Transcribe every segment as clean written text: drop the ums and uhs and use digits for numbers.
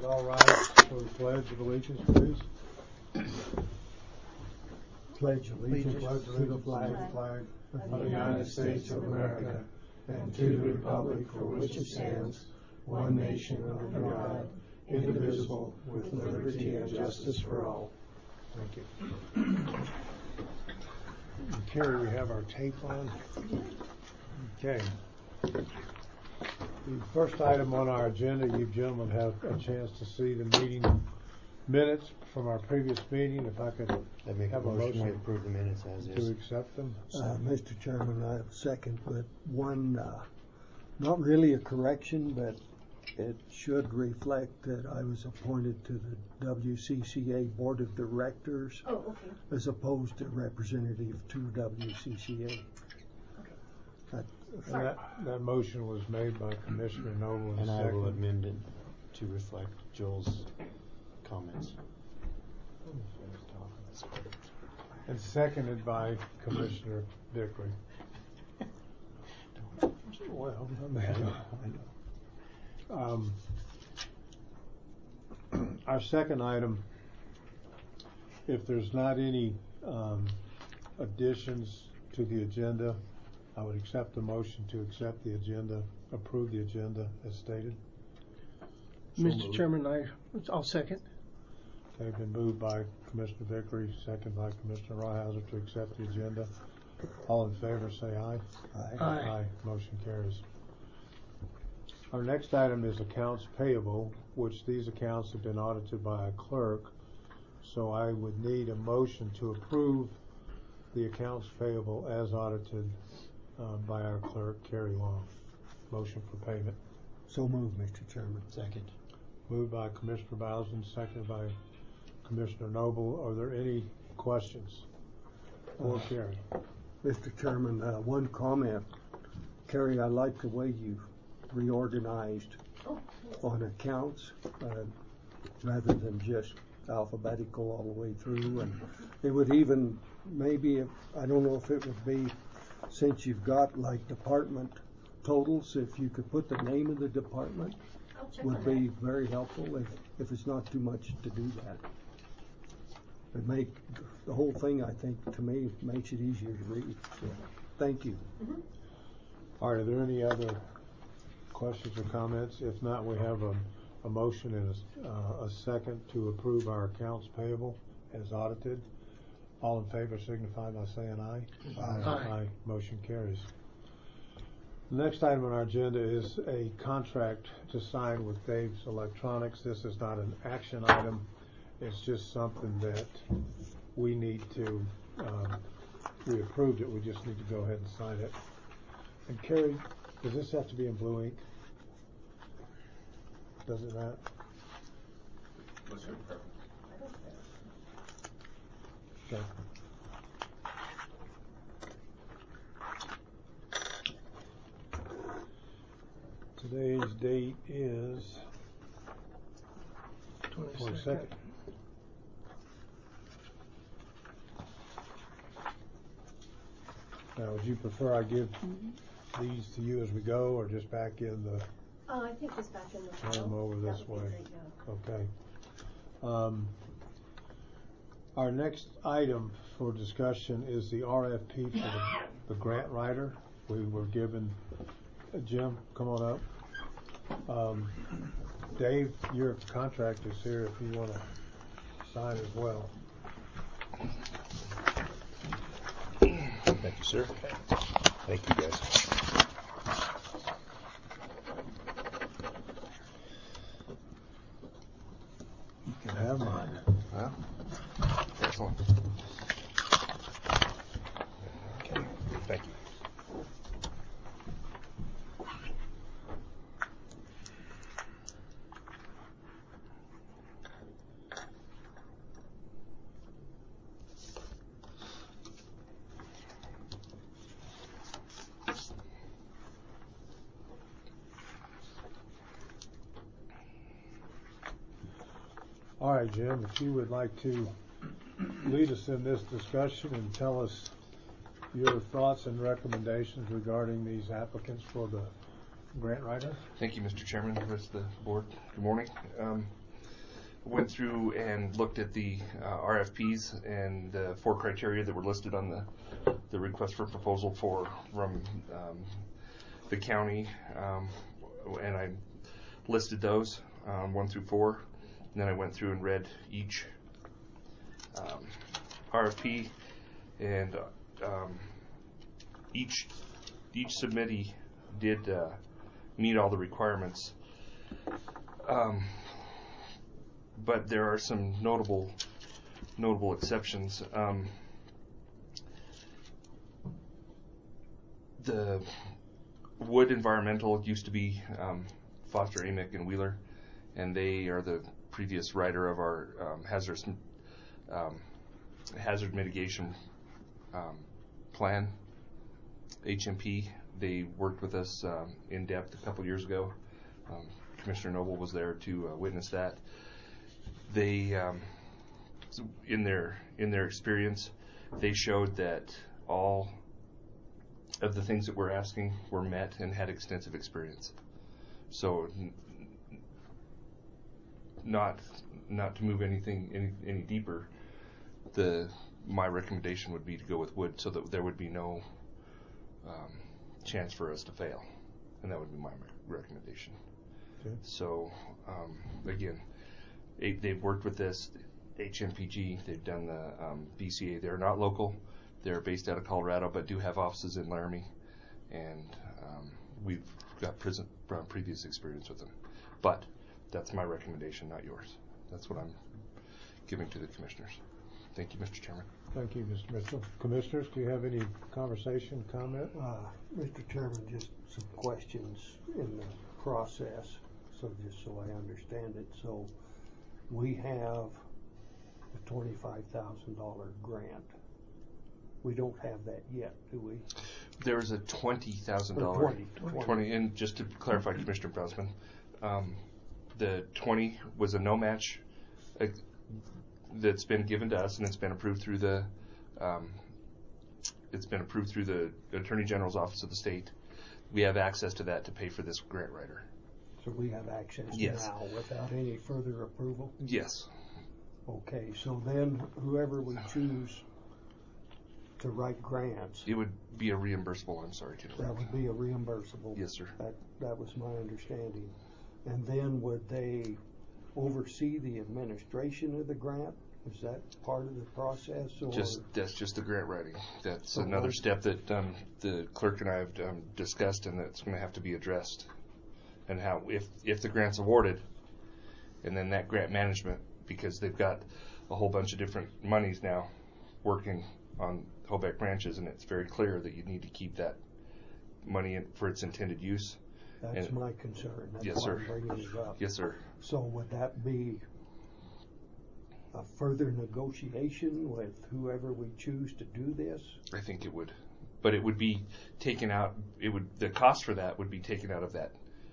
All rise for the Pledge of Allegiance, please. Pledge allegiance to the flag of the United States of America and to the republic for which it stands, one nation under God, indivisible, with liberty and justice for all. Thank you. Carrie, we have our tape on. Okay. The first item on our agenda, you gentlemen have a chance to see the meeting minutes from our previous meeting. If I could have a motion to approve the minutes as is. To accept them. Mr. Chairman, I have a second, but one, not really a correction, but it should reflect that I was appointed to the WCCA Board of Directors as opposed to representative to WCCA. That motion was made by Commissioner Noble and I will amend it to reflect Joel's comments. And seconded by Commissioner Vickery. Well, our second item, if there's not any additions to the agenda, I would accept the motion to accept the agenda, approve the agenda as stated. Mr. Chairman, I'll second. Okay, been moved by Commissioner Vickery, second by Commissioner Rawhauser to accept the agenda. All in favor say aye. Aye. Aye. Motion carries. Our next item is accounts payable, which these accounts have been audited by a clerk. So I would need a motion to approve the accounts payable as audited by our clerk, Carrie Long. Motion for payment. So moved, Mr. Chairman. Second. Moved by Commissioner Bowsen, seconded by Commissioner Noble. Are there any questions for Carrie? Mr. Chairman, one comment. Carrie, I like the way you reorganized on accounts rather than just alphabetical all the way through. And it would even maybe, I don't know if it would be, since you've got like department totals, if you could put the name of the department would be very helpful if it's not too much to do that. It make the whole thing, I think, to me, makes it easier to read. So, thank you. Mm-hmm. All right, are there any other questions or comments? If not, we have a motion and a second to approve our accounts payable as audited. All in favor signify by saying aye. Aye. Aye. Motion carries. The next item on our agenda is a contract to sign with Dave's Electronics. This is not an action item. It's just something that we need to, we approved it, we just need to go ahead and sign it. And Carrie, does this have to be in blue ink? Does it not? Okay. Today's date is 22nd. Now, would you prefer I give these to you as we go, or just back in the? I think just back in the. Turn them over this way. Okay. Our next item for discussion is the RFP for the grant writer. We were given. Jim, come on up. Dave, your contract is here if you want to sign as well. Thank you, sir. Thank you, guys. You can have mine. Well, excellent. Okay, thank you. All right, Jim, if you would like to lead us in this discussion and tell us your thoughts and recommendations regarding these applicants for the grant writer. Thank you, Mr. Chairman, members of the board. Good morning. went through and looked at the RFPs and the 4 criteria that were listed on the request for proposal from the county, and I listed those 1 through 4. And then I went through and read each RFP, and each submittee did meet all the requirements. But there are some notable exceptions. The Wood Environmental used to be Foster, Amick, and Wheeler, and they are the previous writer of our hazard mitigation plan, HMP. They worked with us in depth a couple years ago. Commissioner Noble was there to witness that. They, in their experience, they showed that all of the things that we're asking were met and had extensive experience. So, not to move anything any deeper, my recommendation would be to go with Wood, so that there would be no chance for us to fail, and that would be my recommendation. Okay. So, again, they've worked with this HMPG. They've done the BCA. They're not local. They're based out of Colorado, but do have offices in Laramie, and we've got previous experience with them. But that's my recommendation, not yours. That's what I'm giving to the commissioners. Thank you, Mr. Chairman. Thank you, Mr. Mitchell. Commissioners, do you have any conversation, comment? Mr. Chairman, just some questions in the process, just so I understand it. So we have a $25,000 grant. We don't have that yet, do we? There is a $20,000. 20. And just to clarify, Commissioner Brownsman, the 20 was a no match that's been given to us, and it's been approved through the Attorney General's Office of the state. We have access to that to pay for this grant writer. So we have access Yes. now without any further approval? Yes. Okay, so then whoever we choose to write grants, It would be a reimbursable. I'm sorry to that interrupt. would be a reimbursable. Yes, sir. That was my understanding. And then would they oversee the administration of the grant? Is that part of the process? Or That's just the grant writing. That's Okay. another step that the clerk and I have discussed, and that's going to have to be addressed. And how, if the grant's awarded, and then that grant management, because they've got a whole bunch of different monies now working on Hobeck branches, and it's very clear that you need to keep that money for its intended use. That's my concern. That's Yes, why sir. I'm bringing it up. Yes, sir. So would that be a further negotiation with whoever we choose to do this? I think it would, but it would be taken out. The cost for that would be taken out of that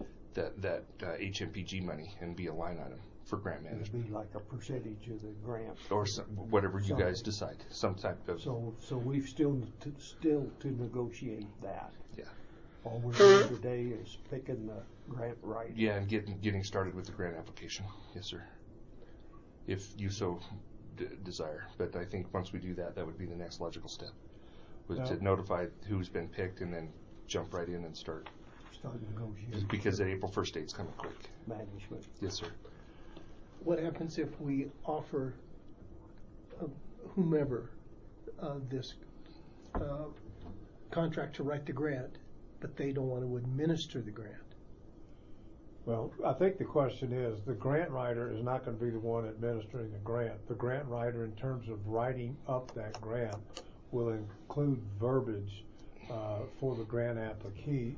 HMPG money and be a line item for grant It'd management, be like a percentage of the grant. or whatever you guys Something. decide. Some type of So we've still to negotiate that. Yeah. All we're doing today is picking the grant right. Yeah, and getting started with the grant application. Yes, sir. If you so desire, but I think once we do that, that would be the next logical step, was Now- to notify who's been picked and then jump right in and start. Start negotiating. Because that April 1st date's coming quick. Management. Yes, sir. What happens if we offer whomever this contract to write the grant, but they don't want to administer the grant? Well, I think the question is, the grant writer is not going to be the one administering the grant. The grant writer, in terms of writing up that grant, will include verbiage for the grant applicant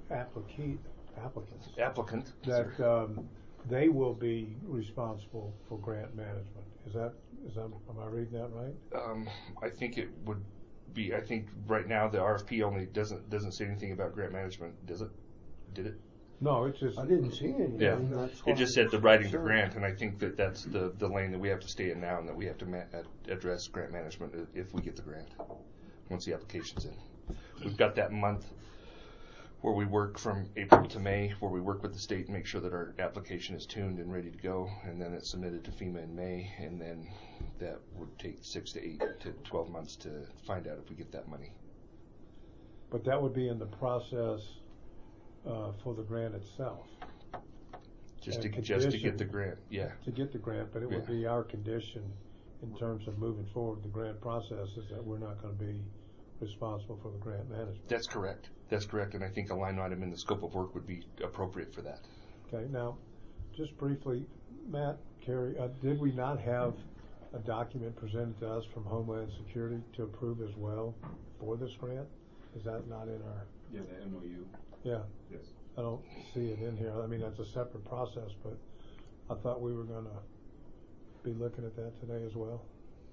that they will be responsible for grant management. Am I reading that right? I think it would be. I think right now the RFP only doesn't say anything about grant management, does it? Did it? No, it's just. I didn't see anything. Yeah, That's it why just I'm said the writing the concerned. grant, and I think that's the lane that we have to stay in now, and that we have to address grant management if we get the grant once the application's in. We've got that month where we work from April to May, where we work with the state and make sure that our application is tuned and ready to go, and then it's submitted to FEMA in May, and then that would take 6 to 8 to 12 months to find out if we get that money. But that would be in the process for the grant itself. Just And to get condition- the grant, yeah. To get the grant, but it would Yeah. be our condition in terms of moving forward with the grant process is that we're not going to be responsible for the grant management. That's correct. That's correct, and I think a line item in the scope of work would be appropriate for that. Okay, now, just briefly, Matt, Carrie, did we not have a document presented to us from Homeland Security to approve as well for this grant? Is that not in our? Yeah, the MOU. Yeah, Yes. I don't see it in here. I mean, that's a separate process, but I thought we were going to be looking at that today as well.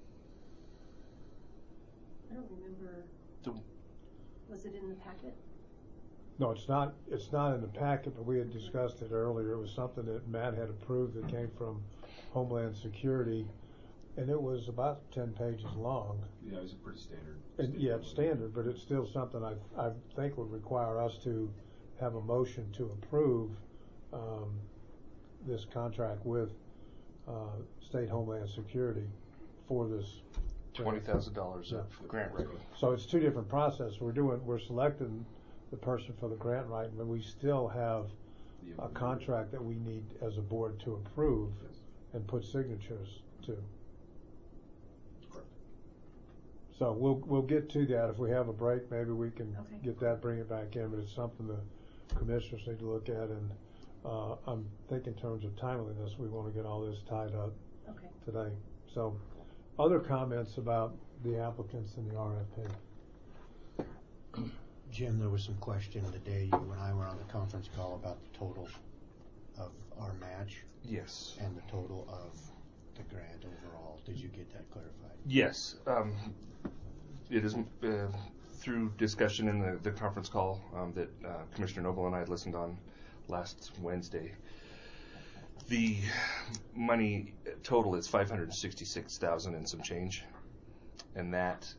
I don't remember, was it in the packet? No, it's not in the packet, but we had discussed it earlier. It was something that Matt had approved that came from Homeland Security, and it was about 10 pages long. Yeah, it was a pretty standard. And, yeah, it's standard, but it's still something I think would require us to have a motion to approve this contract with State Homeland Security for this. $20,000 Yeah. of grant writing. So it's two different processes. We're selecting the person for the grant writing, but we still have a contract that we need as a board to approve Yes. and put signatures to. Correct. So we'll get to that. If we have a break, maybe we can Okay. get that, bring it back in, but it's something the commissioners need to look at, and I'm thinking in terms of timeliness, we want to get all this tied up Okay. today. So, other comments about the applicants in the RFP? Jim, there was some question the day you and I were on the conference call about the total of our match Yes. and the total of the grant overall. Did you get that clarified? Yes. It is through discussion in the conference call that Commissioner Noble and I had listened on last Wednesday. The money total is $566,000 and some change, and that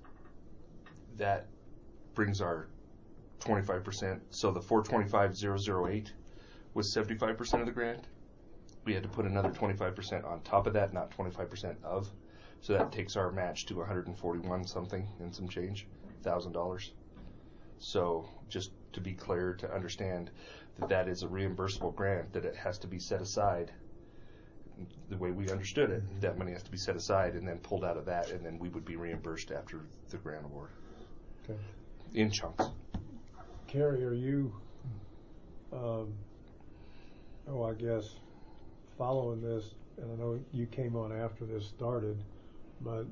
brings our 25%. So the 425,008 was 75% of the grant. We had to put another 25% on top of that, not 25% of. So that takes our match to 141 something and some change $1,000. So just to be clear, to understand that is a reimbursable grant, that it has to be set aside. The way we understood it, that money has to be set aside and then pulled out of that, and then we would be reimbursed after the grant award Okay. in chunks. Carrie, are you, I guess, following this, and I know you came on after this started, but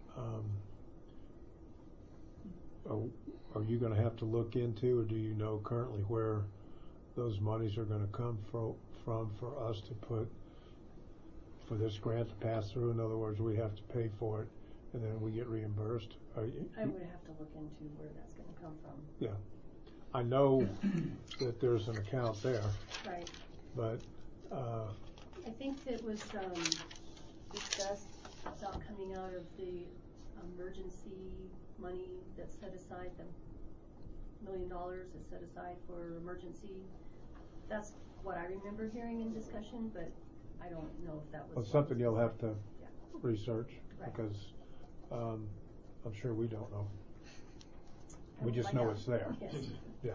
are you going to have to look into, or do you know currently where those monies are going to come from for us to put, for this grant to pass through? In other words, we have to pay for it, and then we get reimbursed? I would have to look into where that's going to come from. Yeah. I know that there's an account there, Right. but I think it was discussed about coming out of the emergency money that's set aside, the $1 million that's set aside for emergency. That's what I remember hearing in discussion, but I don't know if that was. well, it's something you'll have to Yeah. research, Right. because I'm sure we don't know. I We will just find know out. it's there. Yes. Yeah.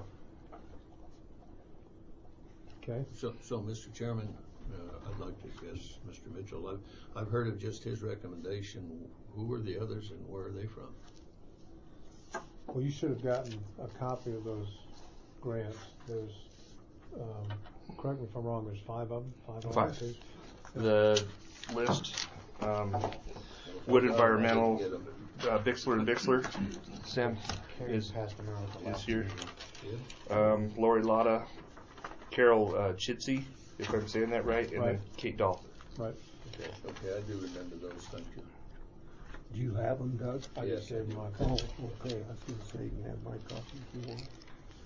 Okay. So, Mr. Chairman, I'd like to guess Mr. Mitchell. I've heard of just his recommendation. Who are the others and where are they from? Well, you should have gotten a copy of those grants. There's, correct me if I'm wrong, there's 5 of them? 5 5. RFPs? The list, Wood Environmental, Bixler and Bixler, Sam Carrie is passed them out at the last here. meeting. Lori Lotta, Carol Chitsey, if I'm saying that right, and then Right. Kate Dahl. Right. Okay, I do remember those. Thank you. Do you have them, Doug? I Yes, just gave you my Oh, copy. okay, I was gonna say you can have my copy if you want.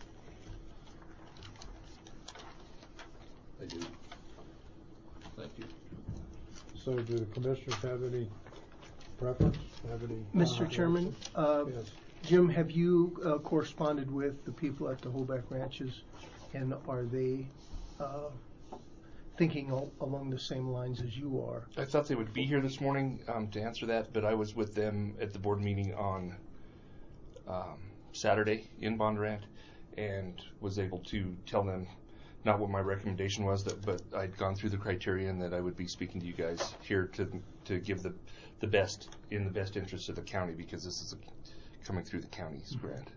I do. Thank you. So do the commissioners have any preference? Have any? Mr. Chairman, Yes. Jim, have you corresponded with the people at the Holbeck Ranches, and are they thinking along the same lines as you are? I thought they would be here this morning to answer that, but I was with them at the board meeting on Saturday in Bondurant, and was able to tell them not what my recommendation was, but I'd gone through the criteria and that I would be speaking to you guys here to give the best in the best interest of the county, because this is coming through the county's grant.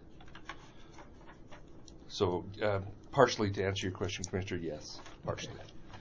So partially to answer your question, Commissioner, yes, partially.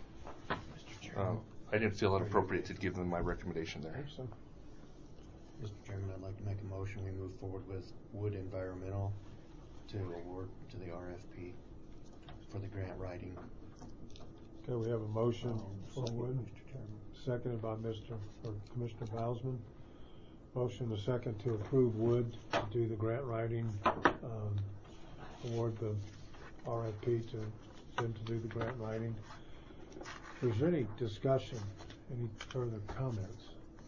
I didn't feel it appropriate to give them my recommendation there. Mr. Chairman, I'd like to make a motion. We move forward with Wood Environmental to award to the RFP for the grant writing. Okay, we have a motion for Second, Wood, Mr. Chairman. seconded by Commissioner Bowsman. Motion to second to approve Wood to do the grant writing, award the RFP to them to do the grant writing. Is there any discussion, any further comments?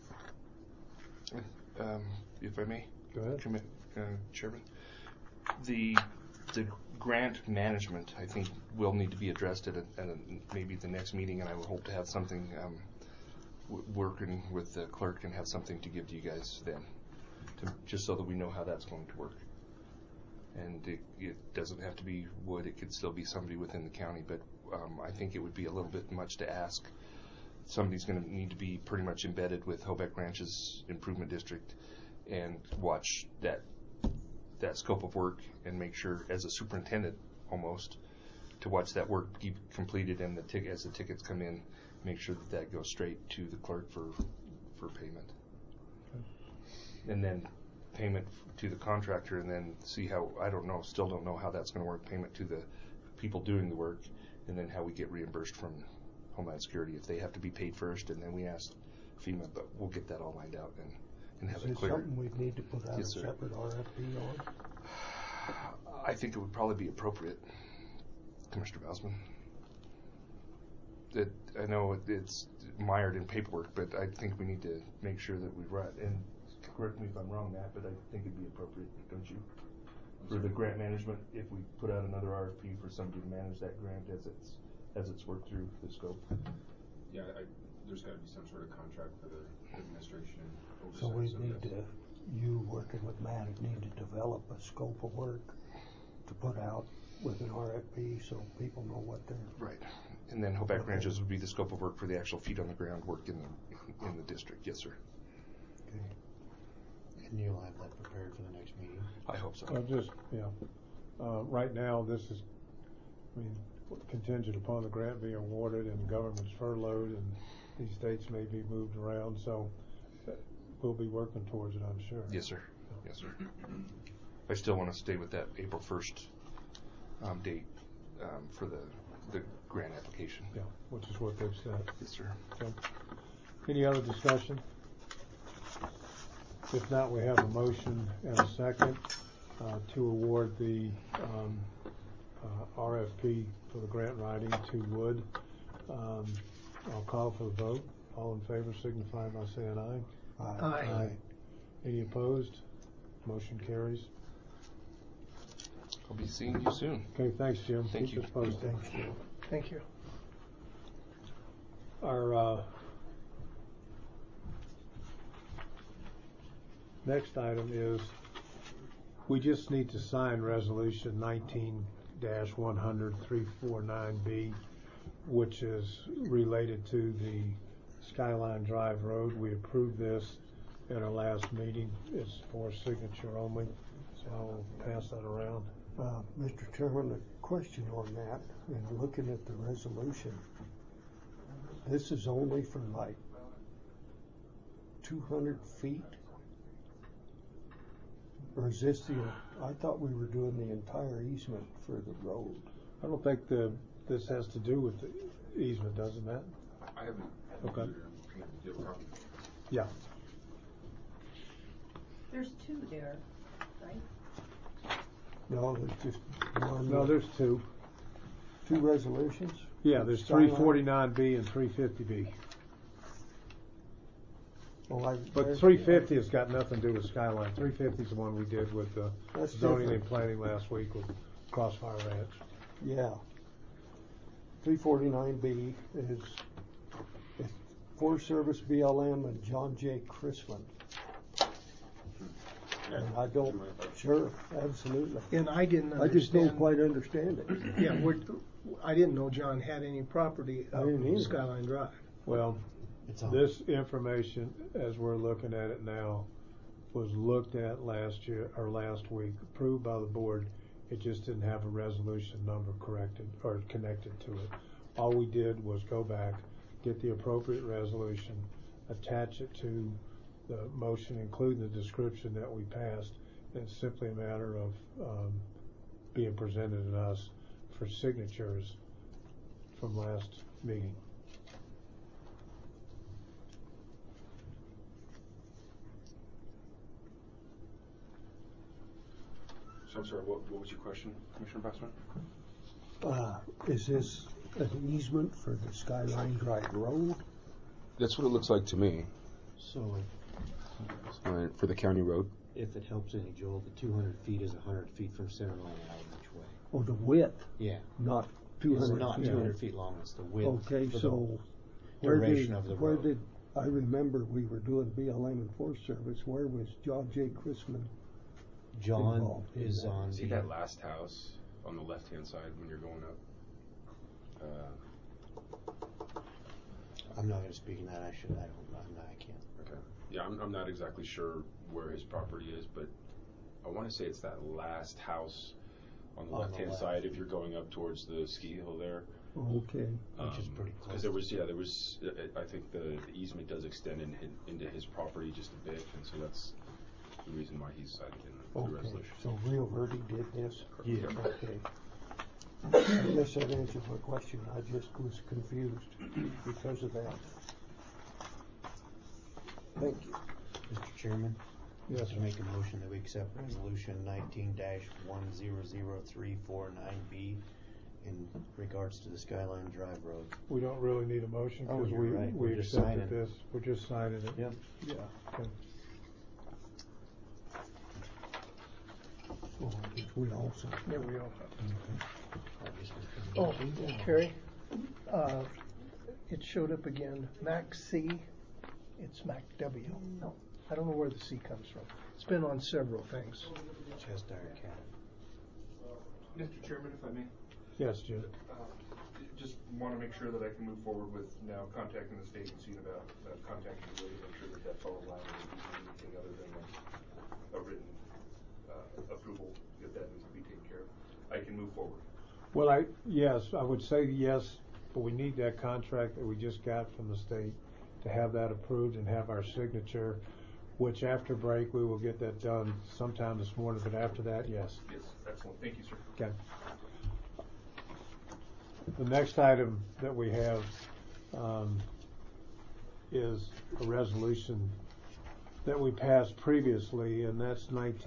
If I may, Go ahead. Chairman, the grant management, I think, will need to be addressed at maybe the next meeting, and I would hope to have something working with the clerk and have something to give to you guys then, just so that we know how that's going to work. And it doesn't have to be Wood; it could still be somebody within the county. But I think it would be a little bit much to ask. Somebody's going to need to be pretty much embedded with Holbeck Ranches Improvement District and watch that scope of work and make sure, as a superintendent almost, to watch that work be completed, and as the tickets come in, make sure that goes straight to the clerk for payment. Okay. And then payment to the contractor, and then see how, still don't know how that's going to work, payment to the people doing the work, and then how we get reimbursed from Homeland Security if they have to be paid first, and then we ask FEMA, but we'll get that all lined out and have it clear. Is it something we'd need to put out a separate RFP on? I think it would probably be appropriate, Commissioner Bowsman. I know it's mired in paperwork, but I think we need to make sure that we write, and correct me if I'm wrong, Matt, but I think it'd be appropriate, don't you? For the grant management, if we put out another RFP for somebody to manage that grant as it's worked through the scope. Yeah, there's got to be some sort of contract for the administration. So we need to, you working with Matt, need to develop a scope of work to put out with an RFP so people know what they're... Right. And then Holbeck Ranches would be the scope of work for the actual feet on the ground work in the district. Yes, sir. Okay. And you'll have that prepared for the next meeting? I hope so. Right now, this is, contingent upon the grant being awarded and the government's furloughed and these dates may be moved around, so we'll be working towards it, I'm sure. Yes, sir. Yes, sir. I still want to stay with that April 1st date for the grant application. Yeah, which is what they've said. Yes, sir. Okay. Any other discussion? If not, we have a motion and a second to award the RFP for the grant writing to Wood. I'll call for the vote. All in favor signify by saying aye. Aye. Any opposed? Motion carries. I'll be seeing you soon. Okay, thanks, Jim. Thank Keep you. us posted. Thanks, Jim. Thank you. Our next item is we just need to sign resolution 19-100-349B, which is related to the Skyline Drive Road. We approved this at our last meeting. It's for signature only, so I'll pass that around. Mr. Chairman, a question on that, and looking at the resolution, this is only for like 200 feet? Or is this I thought we were doing the entire easement for the road. I don't think this has to do with the easement, does it, Matt? I haven't. Okay. Do you have a copy? Yeah. There's two there, right? No, there's just one. No, there's two. two resolutions? Yeah, there's Skyline? 349B and 350B. But 350 has got nothing to do with Skyline. 350 is the one we did with the That's zoning different. and planning last week with Crossfire Ranch. Yeah. 349B is Forest Service BLM and John J. Chrisman. And I don't, sure, absolutely. And I didn't I just don't understand. quite understand it. Yeah, I didn't know John had any property I up didn't either. Skyline Drive. Well, It's on. this information, as we're looking at it now, was looked at last year, or last week, approved by the board. It just didn't have a resolution number corrected, or connected to it. All we did was go back, get the appropriate resolution, attach it to the motion, including the description that we passed. And it's simply a matter of being presented to us for signatures from last meeting. So I'm sorry, what was your question, Commissioner Bassman? Is this an easement for the Skyline Drive Road? That's what it looks like to me, So for the county road. if it helps any, Joel, the 200 feet is 100 feet from center line out each way. Oh, the width, Yeah. not It's 200 not feet. 200 feet long, it's the width. Okay, for the so duration of the where road. did, I remember we were doing BLM and Forest Service, where was John J. Chrisman? John involved in is that? on See the that last house on the left-hand side when you're going up? I'm not gonna speak in that, I can't. Okay. Yeah, I'm not exactly sure where his property is, but I want to say it's that last house on the On the left-hand left. side if you're going up towards the ski hill there. Okay, Which is pretty close. Because there was, I think the easement does extend into his property just a bit, and so that's the reason why he's cited in the okay, resolution. so Rio Verde did this? Yeah. Okay. I guess that answers my question, I just was confused because of that. Thank you. Mr. Chairman? Yes, To make a motion that we accept resolution 19-100349B in regards to the Skyline Drive Road. we don't really need a motion Oh, because you're right. we We're just accepted signing. this. We're just signing it. Yep. Yeah. Okay. Oh, I guess we also. Yeah, we all Oh, Oh, Carrie, it showed up again, Mac C, it's Mac W. I don't know where the C comes from. It's been on several things. Chester Cat. Mr. Chairman, if I may, Yes, Jim. just want to make sure that I can move forward with now contacting the state and seeing about contacting the village, make sure that that's all aligned and anything other than a written approval, if that needs to be taken care of. I can move forward. Well, yes, I would say yes, but we need that contract that we just got from the state to have that approved and have our signature, which after break, we will get that done sometime this morning, but after that, yes. Yes, excellent. Thank you, sir. Okay. The next item that we have is a resolution that we passed previously, and that's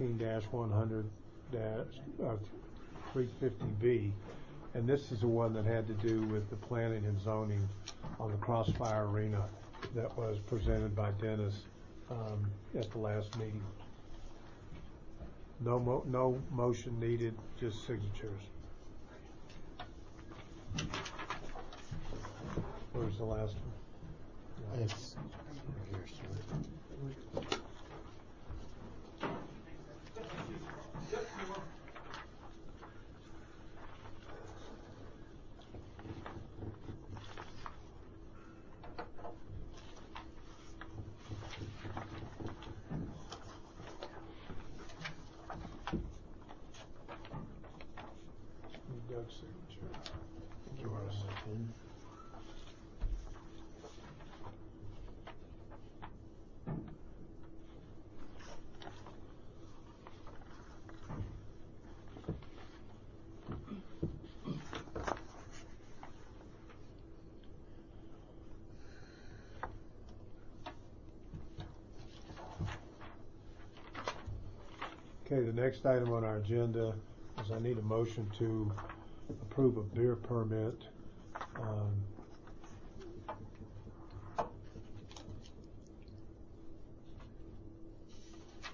19-100-350B. And this is the one that had to do with the planning and zoning on the Crossfire Arena that was presented by Dennis at the last meeting. No motion needed, just signatures. Where's the last one? It's here, sir. Doug's signature. Yours. Okay, the next item on our agenda is I need a motion to approve a beer permit.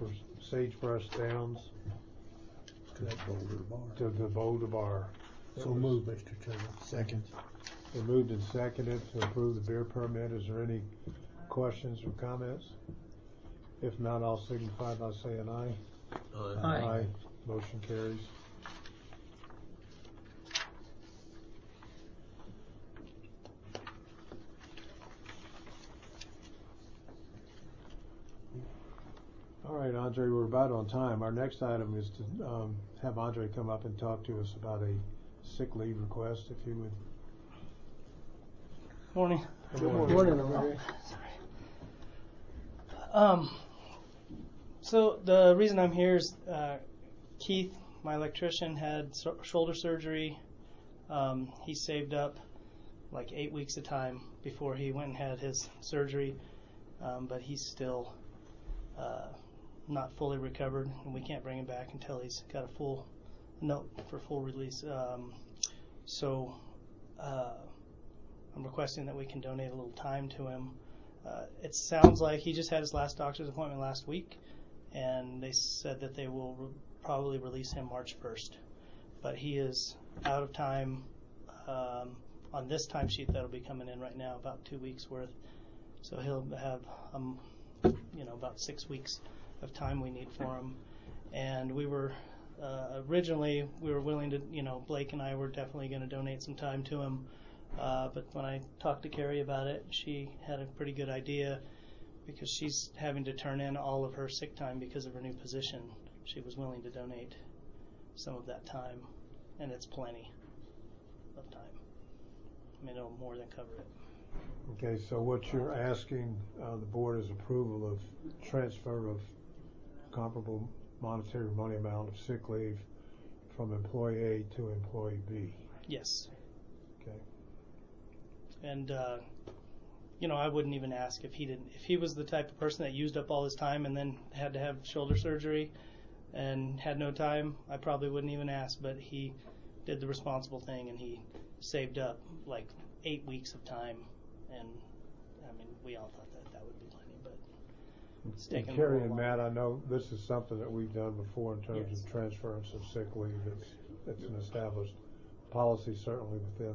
for Sagebrush Downs To that Boulder Bar. to the Boulder Bar. So move, Mr. Chairman. Second. Been moved and seconded to approve the beer permit. Is there any questions or comments? If not, I'll signify by saying aye. Aye. Motion carries. All right, Andre, we're about on time. Our next item is to have Andre come up and talk to us about a sick leave request, if you would. Morning. Good morning. Morning, Larry. So the reason I'm here is Keith, my electrician, had shoulder surgery. He saved up like 8 weeks of time before he went and had his surgery, but he's still not fully recovered, and we can't bring him back until he's got a full note for full release. So I'm requesting that we can donate a little time to him. It sounds like he just had his last doctor's appointment last week, and they said that they will probably release him March 1st. But he is out of time on this timesheet that'll be coming in right now, about 2 weeks worth. So he'll have about 6 weeks of time we need for him. And we were originally we were willing to, Blake and I were definitely going to donate some time to him. But when I talked to Carrie about it, she had a pretty good idea because she's having to turn in all of her sick time because of her new position. She was willing to donate some of that time, and it's plenty of time. I mean, it'll more than cover it. Okay, so what you're asking the board is approval of transfer of comparable monetary money amount of sick leave from employee A to employee B. Yes. Okay. And I wouldn't even ask if he was the type of person that used up all his time and then had to have shoulder surgery and had no time, I probably wouldn't even ask. But he did the responsible thing, and he saved up like 8 weeks of time. And I mean, we all thought that would be plenty, but it's taken. Carrie and Matt, I know this is something that we've done before in terms of transference of sick leave. It's an established policy, certainly within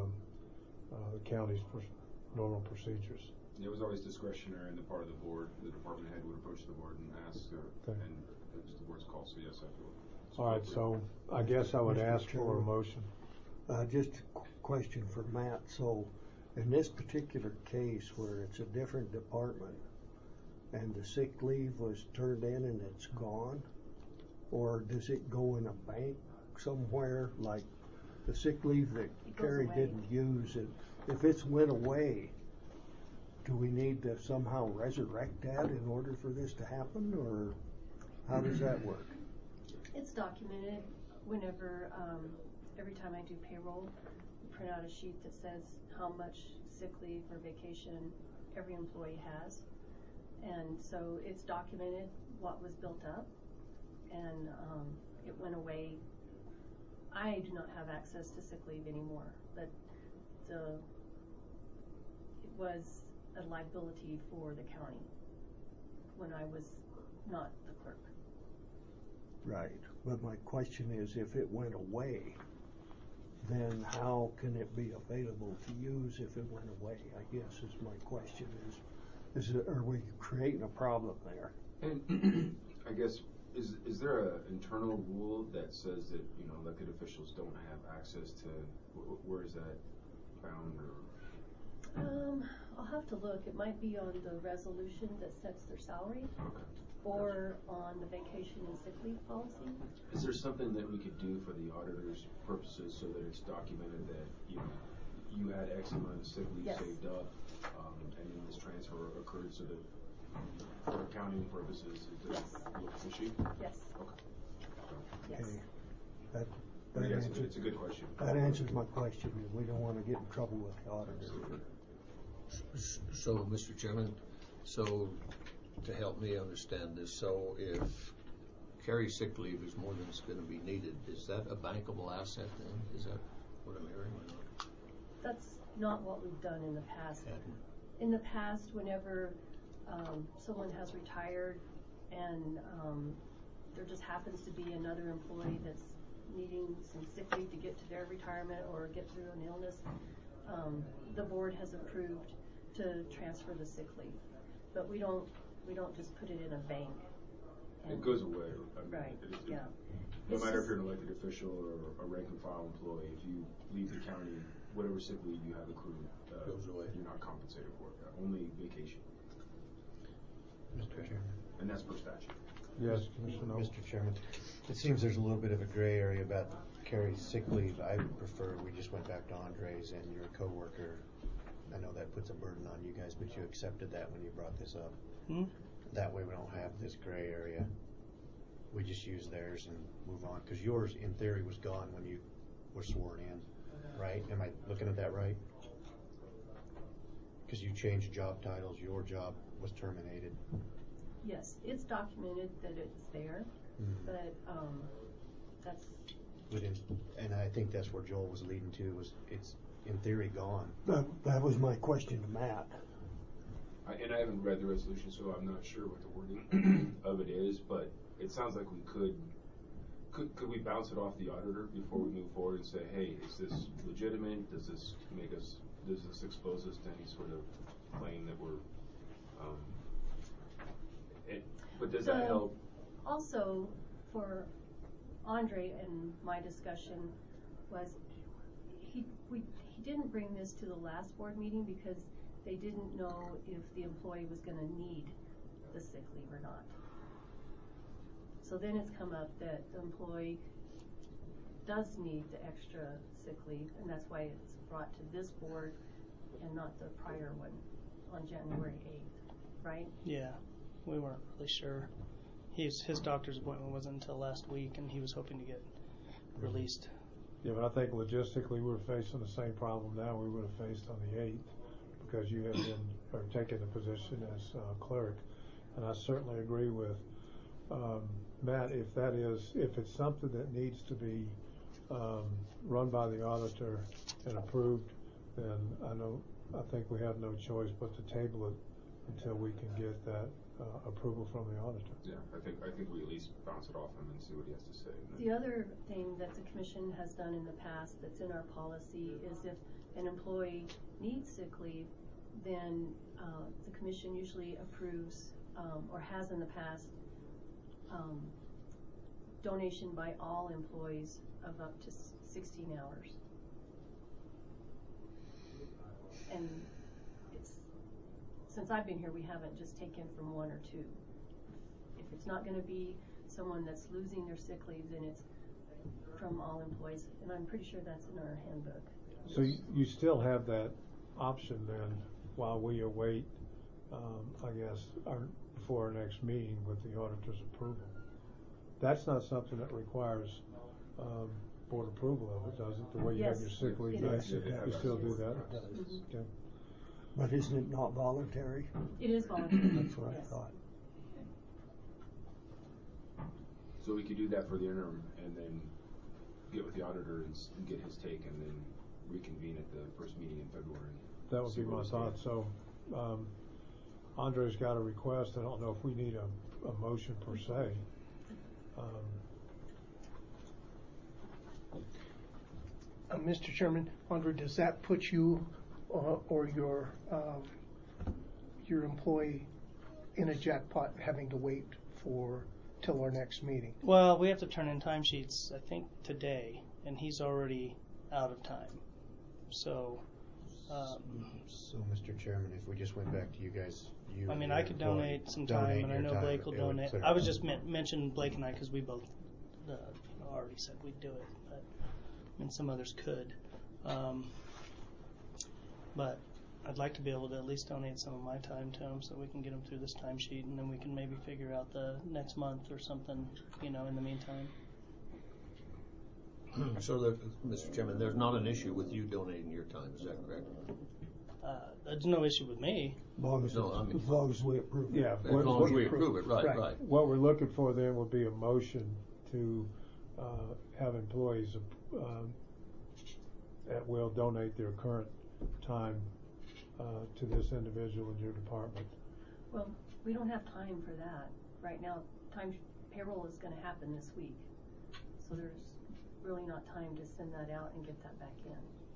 the county's normal procedures. It was always discretionary on the part of the board. The department head would approach the board and ask, and it was the board's call. So yes, I feel. All right, so I guess I would ask for a motion. Just a question for Matt. So, in this particular case where it's a different department and the sick leave was turned in and it's gone, or does it go in a bank somewhere, like the sick leave that Carrie didn't use? And if it's went away, do we need to somehow resurrect that in order for this to happen, or how does that work? It's documented whenever, every time I do payroll, we print out a sheet that says how much sick leave or vacation every employee has. And so it's documented what was built up, and it went away. I do not have access to sick leave anymore, but it was a liability for the county when I was not the clerk. Right, but my question is, if it went away, then how can it be available to use if it went away? I guess is my question. Are we creating a problem there? And I guess is there an internal rule that says that elected officials don't have access to? Where is that found? Or? I'll have to look. It might be on the resolution that sets their salary, or on the vacation and sick leave policy. Is there something that we could do for the auditor's purposes so that it's documented that you had X amount of sick leave saved up, and then this transfer occurred so that for accounting purposes it doesn't look fishy? Yes. Okay. Yes. Okay. It's a good question. That answers my question. We don't want to get in trouble with the auditor. So, Mr. Chairman, to help me understand this, so if Carrie's sick leave is more than it's going to be needed, is that a bankable asset then? Is that what I'm hearing or not? That's not what we've done in the past. In the past, whenever someone has retired and there just happens to be another employee that's needing some sick leave to get to their retirement or get through an illness, the board has approved to transfer the sick leave. But we don't just put it in a bank. It goes away. I mean, Right, yeah. No It's matter if just- you're an elected official or a rank and file employee, if you leave the county, whatever sick leave you have accrued Goes away. You're not compensated for it. Only vacation, Mr. Chairman. and that's per statute. Yes, Commissioner Noble. Mr. Chairman, it seems there's a little bit of a gray area about Carrie's sick leave. I would prefer we just went back to Andres and your coworker. I know that puts a burden on you guys, but you accepted that when you brought this up. Hmm? That way we don't have this gray area. We just use theirs and move on, because yours, in theory, was gone when you were sworn in, right? Am I looking at that right? Because you changed job titles, your job was terminated. Yes, it's documented that it's there, but that's, We didn't, and I think that's where Joel was leading to, was it's in theory gone. That was my question to Matt. And I haven't read the resolution, so I'm not sure what the wording of it is, but it sounds like we could we bounce it off the auditor before we move forward and say, hey, is this legitimate? Does this expose us to any sort of claim that we're, but does that help? Also, for Andre and my discussion was, he didn't bring this to the last board meeting because they didn't know if the employee was gonna need the sick leave or not. So then it's come up that the employee does need the extra sick leave, and that's why it's brought to this board and not the prior one on January 8th, right? Yeah, we weren't really sure. His doctor's appointment wasn't until last week, and he was hoping to get released. Yeah, but I think logistically we're facing the same problem now we would have faced on the 8th, because you have been or taken the position as clerk, and I certainly agree with Matt. If it's something that needs to be run by the auditor and approved, then I think we have no choice but to table it until we can get that approval from the auditor. Yeah, I think we at least bounce it off him and see what he has to say. The other thing that the commission has done in the past that's in our policy is if an employee needs sick leave, then the commission usually approves or has in the past donation by all employees of up to 16 hours. And since I've been here, we haven't just taken from one or two. If it's not going to be someone that's losing their sick leave, then it's from all employees, and I'm pretty sure that's in our handbook. So you still have that option then, while we await, I guess, before our next meeting with the auditor's approval. That's not something that requires board approval of it, does it? The way you have your sick leave, you still do that? Okay. But isn't it not voluntary? It is voluntary. That's what I thought. So we could do that for the interim and then get with the auditor and get his take and then reconvene at the first meeting in February. That would be my thought. So Andre's got a request. I don't know if we need a motion per se. Mr. Chairman, Andre, does that put you or your employee in a jackpot having to wait till our next meeting? Well, we have to turn in timesheets, I think, today, and he's already out of time. So, Mr. Chairman, if we just went back to you guys, I could donate some time, and I know Blake will donate. I was just mentioning Blake and I because we both already said we'd do it, but some others could. But I'd like to be able to at least donate some of my time to him so we can get him through this timesheet, and then we can maybe figure out the next month or something, in the meantime. So, Mr. Chairman, there's not an issue with you donating your time, is that correct? There's no issue with me. As long as we approve it. Yeah. As long as we approve it, right. What we're looking for then would be a motion to have employees at will donate their current time to this individual in your department. Well, we don't have time for that. right now, payroll is gonna happen this week. So there's really not time to send that out and get that back in.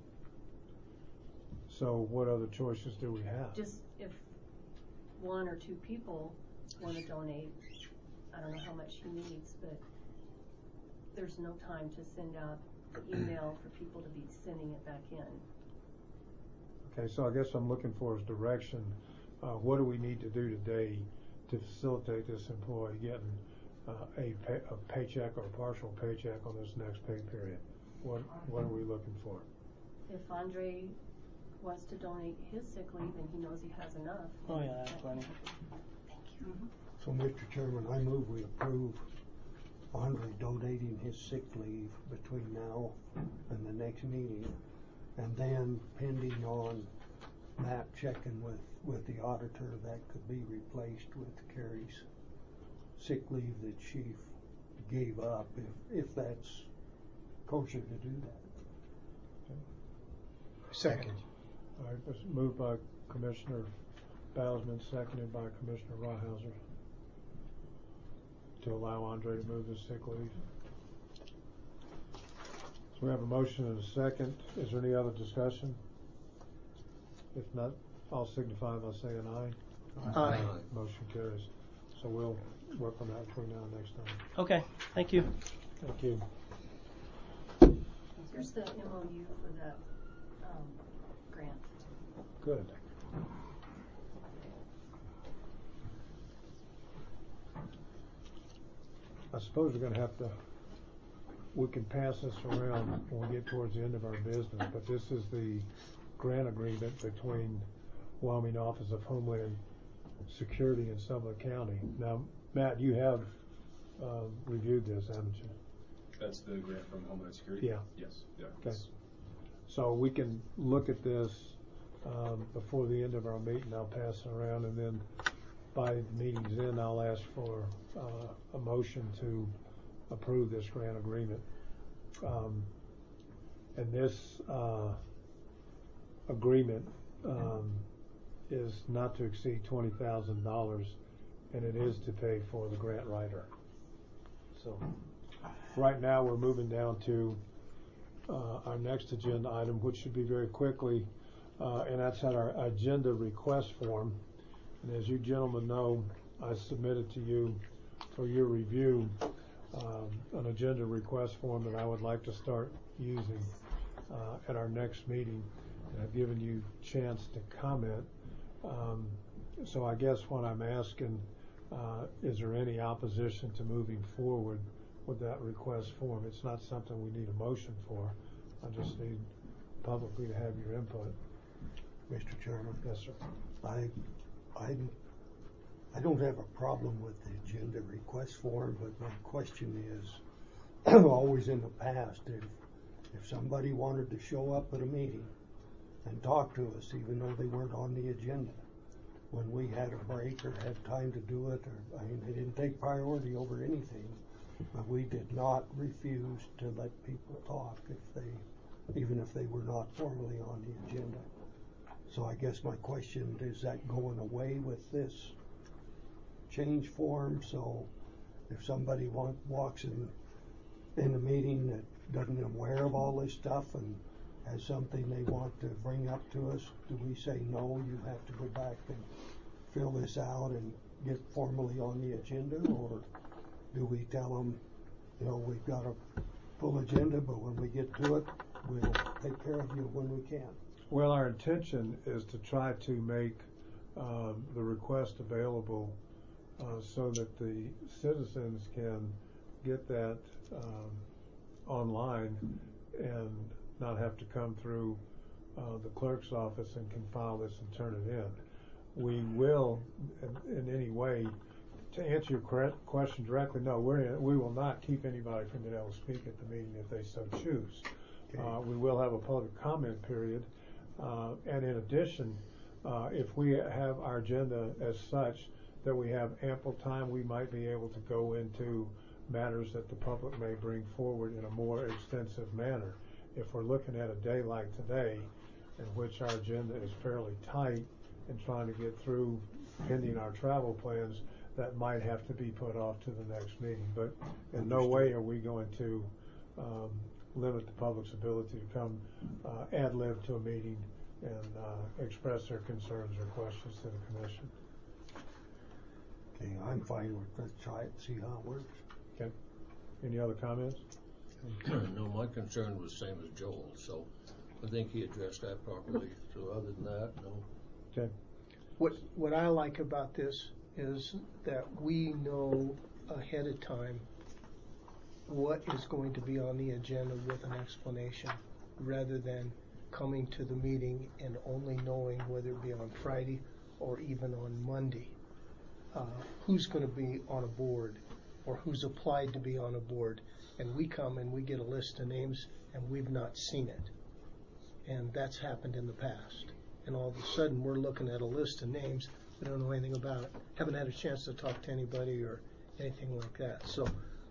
So what other choices do we have? Just if one or two people wanna donate, I don't know how much he needs, but there's no time to send out email for people to be sending it back in. Okay, so I guess I'm looking for is direction. What do we need to do today to facilitate this employee getting a paycheck or a partial paycheck on this next pay period? What are we looking for? If Andre wants to donate his sick leave and he knows he has enough. Oh yeah, that's plenty. Thank you. So, Mr. Chairman, I move we approve Andre donating his sick leave between now and the next meeting, and then pending on Matt checking with the auditor, that could be replaced with Carrie's sick leave that she gave up, if that's kosher to do that. Second. All right, it's moved by Commissioner Bowsman, seconded by Commissioner Rawhauser, to allow Andre to move his sick leave. So we have a motion and a second. Is there any other discussion? If not, I'll signify by saying aye. Aye. Motion carries. So we'll work on that between now and next time. Okay, thank you. Thank you. Here's the MOU for that grant. Good. I suppose we're going to have to, we can pass this around when we get towards the end of our business, but this is the grant agreement between Wyoming Office of Homeland Security and Sumner County. Now, Matt, you have reviewed this, haven't you? That's the grant from Homeland Security? Yeah. Yes, yeah. Okay. So we can look at this before the end of our meeting. I'll pass it around, and then by the meeting's end, I'll ask for a motion to approve this grant agreement. And this agreement is not to exceed $20,000, and it is to pay for the grant writer. So right now we're moving down to our next agenda item, which should be very quickly, and that's at our agenda request form. And as you gentlemen know, I submitted to you for your review an agenda request form that I would like to start using at our next meeting. And I've given you a chance to comment. So I guess what I'm asking, is there any opposition to moving forward with that request form? It's not something we need a motion for. I just need publicly to have your input. Mr. Chairman? Yes, sir. I don't have a problem with the agenda request form, but my question is, always in the past, if somebody wanted to show up at a meeting and talk to us, even though they weren't on the agenda, when we had a break or had time to do it, or they didn't take priority over anything, but we did not refuse to let people talk even if they were not formally on the agenda. So I guess my question is that going away with this change form? So if somebody walks in a meeting that doesn't aware of all this stuff and has something they want to bring up to us, do we say no, you have to go back and fill this out and get formally on the agenda, or do we tell them, we've got a full agenda, but when we get to it, we'll take care of you when we can? Well, our intention is to try to make the request available so that the citizens can get that online and not have to come through the clerk's office and can file this and turn it in. We will, in any way, to answer your question directly, no, we will not keep anybody from being able to speak at the meeting if they so choose. Okay. We will have a public comment period. And in addition, if we have our agenda as such that we have ample time, we might be able to go into matters that the public may bring forward in a more extensive manner. If we're looking at a day like today, in which our agenda is fairly tight and trying to get through pending our travel plans, that might have to be put off to the next meeting. But in no way are we going to limit the public's ability to come ad lib to a meeting and express their concerns or questions to the commission. Okay, I'm fine with let's try it, see how it works. Okay. Any other comments? No, my concern was same as Joel, so I think he addressed that properly. So other than that, no. Okay. What I like about this is that we know ahead of time what is going to be on the agenda with an explanation, rather than coming to the meeting and only knowing whether it be on Friday or even on Monday who's going to be on a board or who's applied to be on a board. And we come and we get a list of names and we've not seen it. And that's happened in the past. And all of a sudden we're looking at a list of names, we don't know anything about it, haven't had a chance to talk to anybody or anything like that. So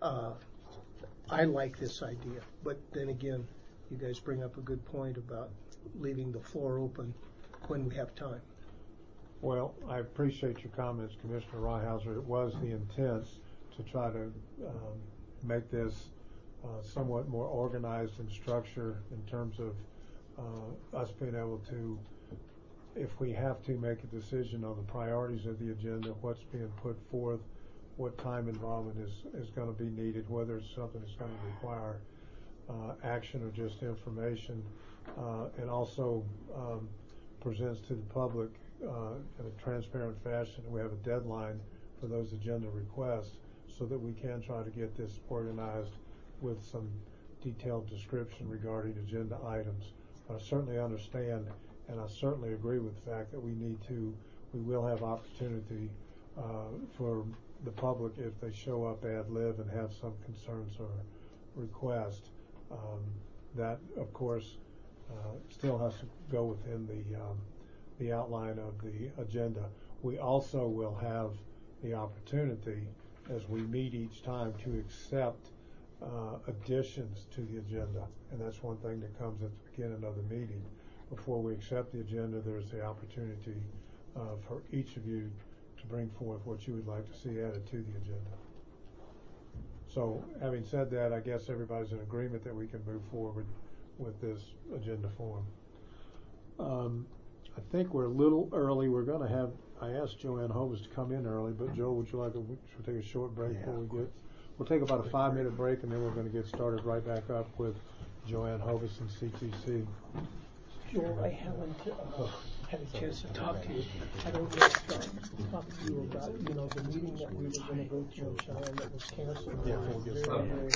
I like this idea. But then again, you guys bring up a good point about leaving the floor open when we have time. Well, I appreciate your comments, Commissioner Ryhauser. It was the intent to try to make this somewhat more organized in structure in terms of us being able to, if we have to make a decision on the priorities of the agenda, what's being put forth, what time involvement is going to be needed, whether it's something that's going to require action or just information, and also presents to the public in a transparent fashion. We have a deadline for those agenda requests so that we can try to get this organized with some detailed description regarding agenda items. I certainly understand and I certainly agree with the fact that we will have opportunity for the public, if they show up ad lib and have some concerns or requests. That, of course, still has to go within the outline of the agenda. We also will have the opportunity, as we meet each time, to accept additions to the agenda, and that's one thing that comes at the beginning of the meeting. Before we accept the agenda, there's the opportunity for each of you to bring forth what you would like to see added to the agenda. So, having said that, I guess everybody's in agreement that we can move forward with this agenda form. I think we're a little early. We're going to have, I asked Joanne Hovis to come in early, but Joe, would you like should we take a short break before we get? We'll take about a 5-minute break, and then we're going to get started right back up with Joanne Hovis and CTC. Joel, I haven't had a chance to talk to you. I don't know if talk to you about, the meeting that we were going to go to in Cheyenne that was canceled. Yeah, we'll get started.